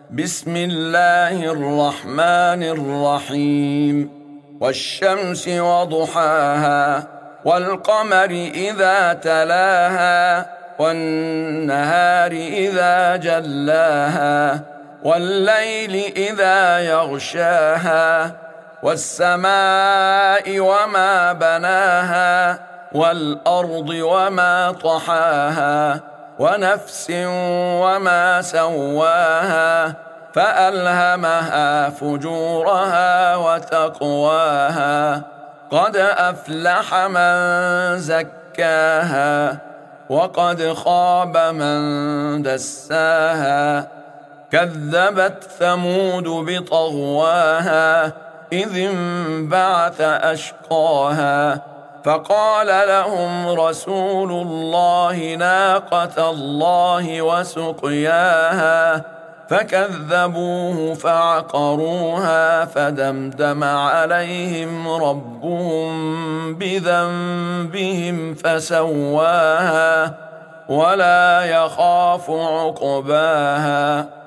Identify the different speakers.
Speaker 1: بسم الله الرحمن الرحيم والشمس وضحاها والقمر إذا تلاها والنهار إذا جلاها والليل إذا يغشاها والسماء وما بناها والأرض وما طحاها ونفس وما سواها فألهمها فجورها وتقواها قد أفلح من زكاها وقد خاب من دساها كذبت ثمود بطغواها إذ انبعث أشقاها فقال لهم رسول الله ناقة الله وسقياها فكذبوه فعقروها فدمدم عليهم ربهم بذنبهم فسواها ولا يخاف عقباها